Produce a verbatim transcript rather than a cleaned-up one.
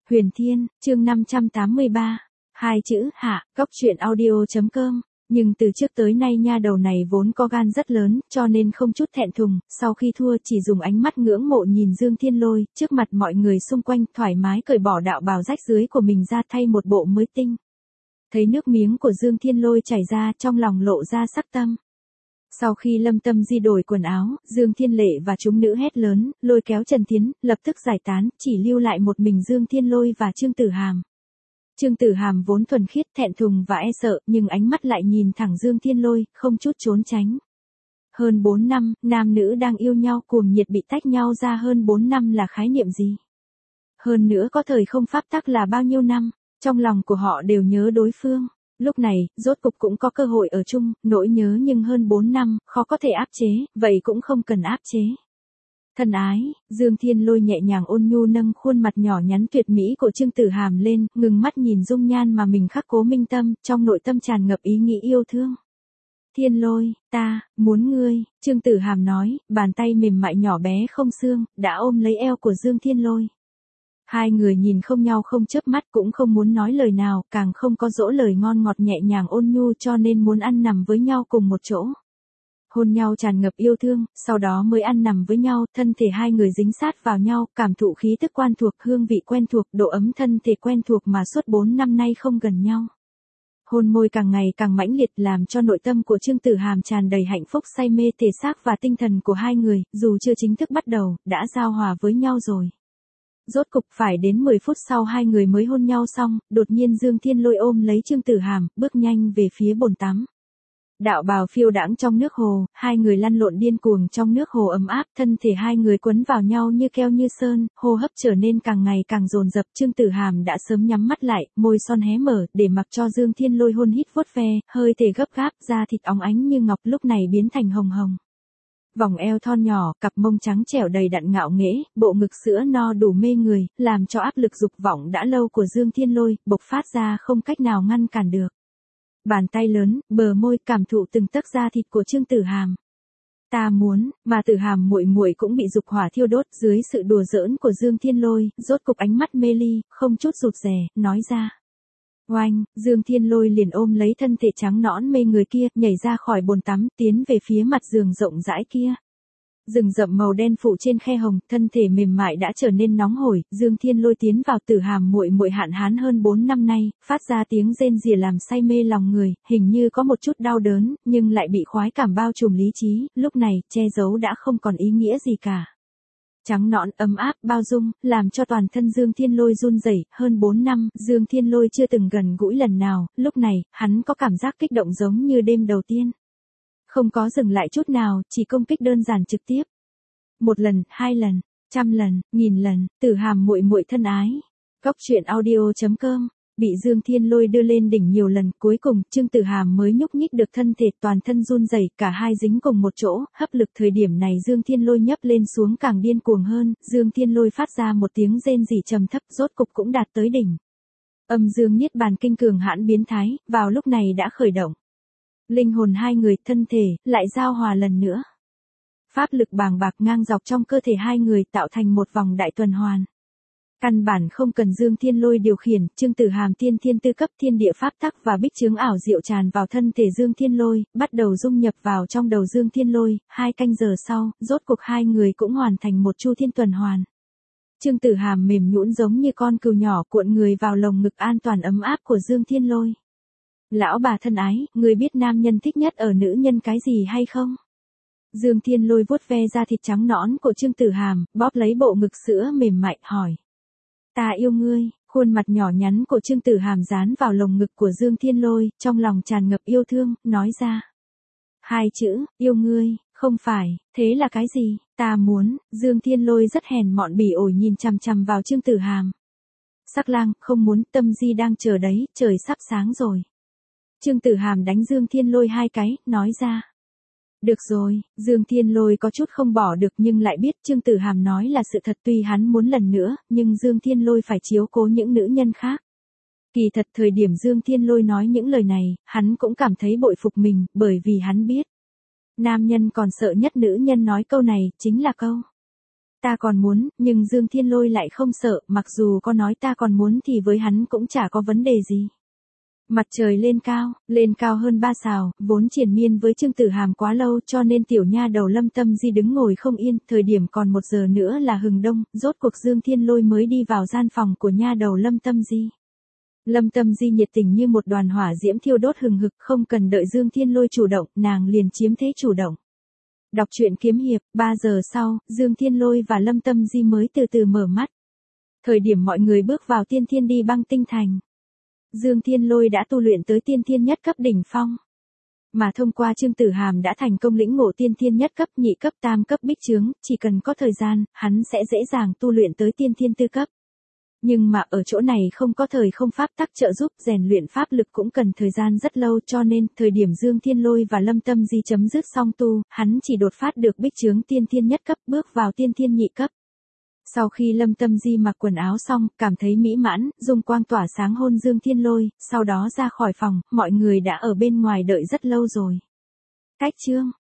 Huyền Thiên, chương năm trăm tám mươi ba. Hai chữ, hạ, góc truyện audio.com. Nhưng từ trước tới nay nha đầu này vốn có gan rất lớn, cho nên không chút thẹn thùng, sau khi thua chỉ dùng ánh mắt ngưỡng mộ nhìn Dương Thiên Lôi, trước mặt mọi người xung quanh, thoải mái cởi bỏ đạo bào rách rưới của mình ra thay một bộ mới tinh. Thấy nước miếng của Dương Thiên Lôi chảy ra, trong lòng lộ ra sắc tâm. Sau khi Lâm Tâm Di đổi quần áo, Dương Thiên Lệ và chúng nữ hét lớn, lôi kéo Trần Tiến, lập tức giải tán, chỉ lưu lại một mình Dương Thiên Lôi và Trương Tử Hàm. Trương Tử Hàm vốn thuần khiết, thẹn thùng và e sợ, nhưng ánh mắt lại nhìn thẳng Dương Thiên Lôi, không chút trốn tránh. Hơn bốn năm, nam nữ đang yêu nhau cuồng nhiệt bị tách nhau ra hơn bốn năm là khái niệm gì? Hơn nữa có thời không pháp tắc là bao nhiêu năm, trong lòng của họ đều nhớ đối phương. Lúc này, rốt cục cũng có cơ hội ở chung, nỗi nhớ nhưng hơn bốn năm, khó có thể áp chế, vậy cũng không cần áp chế. Thân ái, Dương Thiên Lôi nhẹ nhàng ôn nhu nâng khuôn mặt nhỏ nhắn tuyệt mỹ của Trương Tử Hàm lên, ngừng mắt nhìn dung nhan mà mình khắc cố minh tâm, trong nội tâm tràn ngập ý nghĩ yêu thương. Thiên Lôi, ta, muốn ngươi, Trương Tử Hàm nói, bàn tay mềm mại nhỏ bé không xương, đã ôm lấy eo của Dương Thiên Lôi. Hai người nhìn không nhau không chớp mắt, cũng không muốn nói lời nào, càng không có dỗ lời ngon ngọt nhẹ nhàng ôn nhu, cho nên muốn ăn nằm với nhau cùng một chỗ. Hôn nhau tràn ngập yêu thương, sau đó mới ăn nằm với nhau, thân thể hai người dính sát vào nhau, cảm thụ khí tức quen thuộc, hương vị quen thuộc, độ ấm thân thể quen thuộc mà suốt bốn năm nay không gần nhau. Hôn môi càng ngày càng mãnh liệt làm cho nội tâm của Trương Tử Hàm tràn đầy hạnh phúc, say mê thể xác và tinh thần của hai người, dù chưa chính thức bắt đầu, đã giao hòa với nhau rồi. Rốt cục phải đến mười phút sau hai người mới hôn nhau xong, đột nhiên Dương Thiên Lôi ôm lấy Trương Tử Hàm, bước nhanh về phía bồn tắm. Đạo bào phiêu đãng trong nước hồ, hai người lăn lộn điên cuồng trong nước hồ ấm áp, thân thể hai người quấn vào nhau như keo như sơn, hô hấp trở nên càng ngày càng dồn dập. Trương Tử Hàm đã sớm nhắm mắt lại, môi son hé mở, để mặc cho Dương Thiên Lôi hôn hít vuốt ve, hơi thể gấp gáp, da thịt óng ánh như ngọc lúc này biến thành hồng hồng. Vòng eo thon nhỏ, cặp mông trắng trẻo đầy đặn ngạo nghễ, bộ ngực sữa no đủ mê người, làm cho áp lực dục vọng đã lâu của Dương Thiên Lôi bộc phát ra không cách nào ngăn cản được. Bàn tay lớn, bờ môi, cảm thụ từng tấc da thịt của Trương Tử Hàm. Ta muốn, mà Tử Hàm muội muội cũng bị dục hỏa thiêu đốt dưới sự đùa giỡn của Dương Thiên Lôi, rốt cục ánh mắt mê ly, không chút rụt rè, nói ra. Oanh, Dương Thiên Lôi liền ôm lấy thân thể trắng nõn mê người kia, nhảy ra khỏi bồn tắm, tiến về phía mặt giường rộng rãi kia. Rừng rậm màu đen phủ trên khe hồng, thân thể mềm mại đã trở nên nóng hổi, Dương Thiên Lôi tiến vào Tử Hàm muội muội hạn hán hơn bốn năm nay, phát ra tiếng rên rỉ làm say mê lòng người, hình như có một chút đau đớn, nhưng lại bị khoái cảm bao trùm lý trí, lúc này, che giấu đã không còn ý nghĩa gì cả. Trắng nõn, ấm áp, bao dung, làm cho toàn thân Dương Thiên Lôi run rẩy. Hơn bốn năm, Dương Thiên Lôi chưa từng gần gũi lần nào, lúc này, hắn có cảm giác kích động giống như đêm đầu tiên. Không có dừng lại chút nào, chỉ công kích đơn giản trực tiếp. Một lần, hai lần, trăm lần, nghìn lần, Tử Hàm muội muội thân ái. Góc truyện audio.com. Bị Dương Thiên Lôi đưa lên đỉnh nhiều lần, cuối cùng, Trương Tử Hàm mới nhúc nhích được thân thể, toàn thân run rẩy, cả hai dính cùng một chỗ, hấp lực thời điểm này Dương Thiên Lôi nhấp lên xuống càng điên cuồng hơn, Dương Thiên Lôi phát ra một tiếng rên rỉ trầm thấp, rốt cục cũng đạt tới đỉnh. Âm dương niết bàn kinh cường hãn biến thái, vào lúc này đã khởi động. Linh hồn hai người, thân thể, lại giao hòa lần nữa. Pháp lực bàng bạc ngang dọc trong cơ thể hai người tạo thành một vòng đại tuần hoàn. Căn bản không cần Dương Thiên Lôi điều khiển, Trương Tử Hàm tiên thiên tư cấp thiên địa pháp tắc và bích chướng ảo diệu tràn vào thân thể Dương Thiên Lôi, bắt đầu dung nhập vào trong đầu Dương Thiên Lôi, hai canh giờ sau, rốt cuộc hai người cũng hoàn thành một chu thiên tuần hoàn. Trương Tử Hàm mềm nhũn giống như con cừu nhỏ cuộn người vào lồng ngực an toàn ấm áp của Dương Thiên Lôi. Lão bà thân ái, người biết nam nhân thích nhất ở nữ nhân cái gì hay không? Dương Thiên Lôi vuốt ve da thịt trắng nõn của Trương Tử Hàm, bóp lấy bộ ngực sữa mềm mại, hỏi. Ta yêu ngươi, khuôn mặt nhỏ nhắn của Trương Tử Hàm dán vào lồng ngực của Dương Thiên Lôi, trong lòng tràn ngập yêu thương, nói ra. Hai chữ, yêu ngươi, không phải, thế là cái gì, ta muốn, Dương Thiên Lôi rất hèn mọn bỉ ổi nhìn chằm chằm vào Trương Tử Hàm. Sắc lang, không muốn, Tâm Di đang chờ đấy, trời sắp sáng rồi. Trương Tử Hàm đánh Dương Thiên Lôi hai cái, nói ra. Được rồi, Dương Thiên Lôi có chút không bỏ được nhưng lại biết Trương Tử Hàm nói là sự thật, tuy hắn muốn lần nữa, nhưng Dương Thiên Lôi phải chiếu cố những nữ nhân khác. Kỳ thật thời điểm Dương Thiên Lôi nói những lời này, hắn cũng cảm thấy bội phục mình, bởi vì hắn biết. Nam nhân còn sợ nhất nữ nhân nói câu này, chính là câu. Ta còn muốn, nhưng Dương Thiên Lôi lại không sợ, mặc dù có nói ta còn muốn thì với hắn cũng chả có vấn đề gì. Mặt trời lên cao, lên cao hơn ba sào, vốn triền miên với Trương Tử Hàm quá lâu cho nên tiểu nha đầu Lâm Tâm Di đứng ngồi không yên, thời điểm còn một giờ nữa là hừng đông, rốt cuộc Dương Thiên Lôi mới đi vào gian phòng của nha đầu Lâm Tâm Di. Lâm Tâm Di nhiệt tình như một đoàn hỏa diễm thiêu đốt hừng hực, không cần đợi Dương Thiên Lôi chủ động, nàng liền chiếm thế chủ động. Đọc truyện kiếm hiệp, ba giờ sau, Dương Thiên Lôi và Lâm Tâm Di mới từ từ mở mắt. Thời điểm mọi người bước vào tiên thiên đi băng tinh thành. Dương Thiên Lôi đã tu luyện tới tiên thiên nhất cấp đỉnh phong. Mà thông qua Trương Tử Hàm đã thành công lĩnh ngộ tiên thiên nhất cấp, nhị cấp, tam cấp bích chướng, chỉ cần có thời gian, hắn sẽ dễ dàng tu luyện tới tiên thiên tư cấp. Nhưng mà ở chỗ này không có thời không pháp tắc trợ giúp, rèn luyện pháp lực cũng cần thời gian rất lâu, cho nên, thời điểm Dương Thiên Lôi và Lâm Tâm Di chấm dứt song tu, hắn chỉ đột phát được bích chướng tiên thiên nhất cấp, bước vào tiên thiên nhị cấp. Sau khi Lâm Tâm Di mặc quần áo xong, cảm thấy mỹ mãn, dung quang tỏa sáng hôn Dương Thiên Lôi, sau đó ra khỏi phòng, mọi người đã ở bên ngoài đợi rất lâu rồi. Cách chương